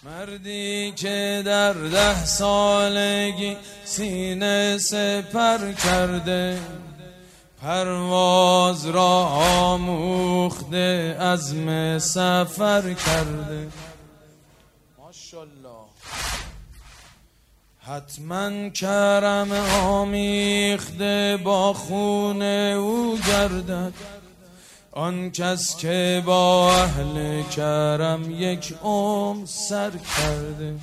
مردی که در 10 سالگی سینه سپر کرده، پرواز را آموخته، عزم سفر کرده. ماشاءالله. حتما کرم آمیخته با خون او گردد، آن کس که با اهل کرم یک عمر سر کرده.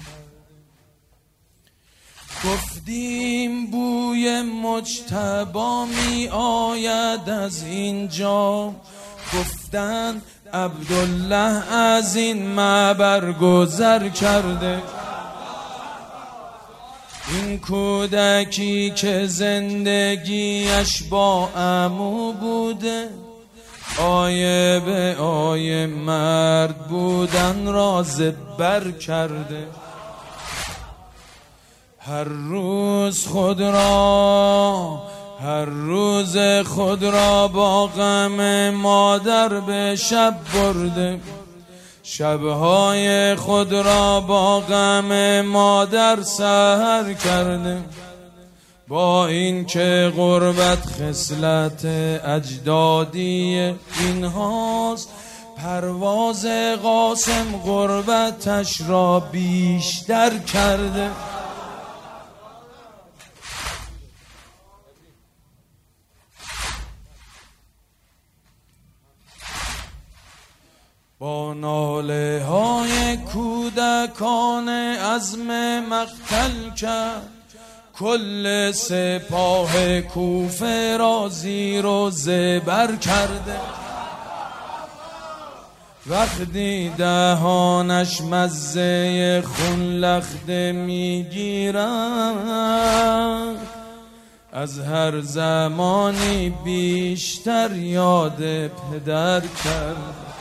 گفتیم بوی مجتبی می آید از اینجا، گفتند عبدالله از این معبر گذر کرده. این کودکی که زندگیش با عمو بوده، آیه به آیه مرد بودن را زبر کرده. هر روز خود را با غم مادر به شب برده، شبهای خود را با غم مادر سحر کرده. با این که غربت خصلت اجدادی اینهاست، پرواز قاسم غربتش را بیشتر کرده. با ناله های کودکان عزم مقتل کرد، کل سپاه کوفه را زیر و زبر کرده. وقتی دهانش مزه خون لخته میگیرد، از هر زمانی بیشتر یاد پدر کرد.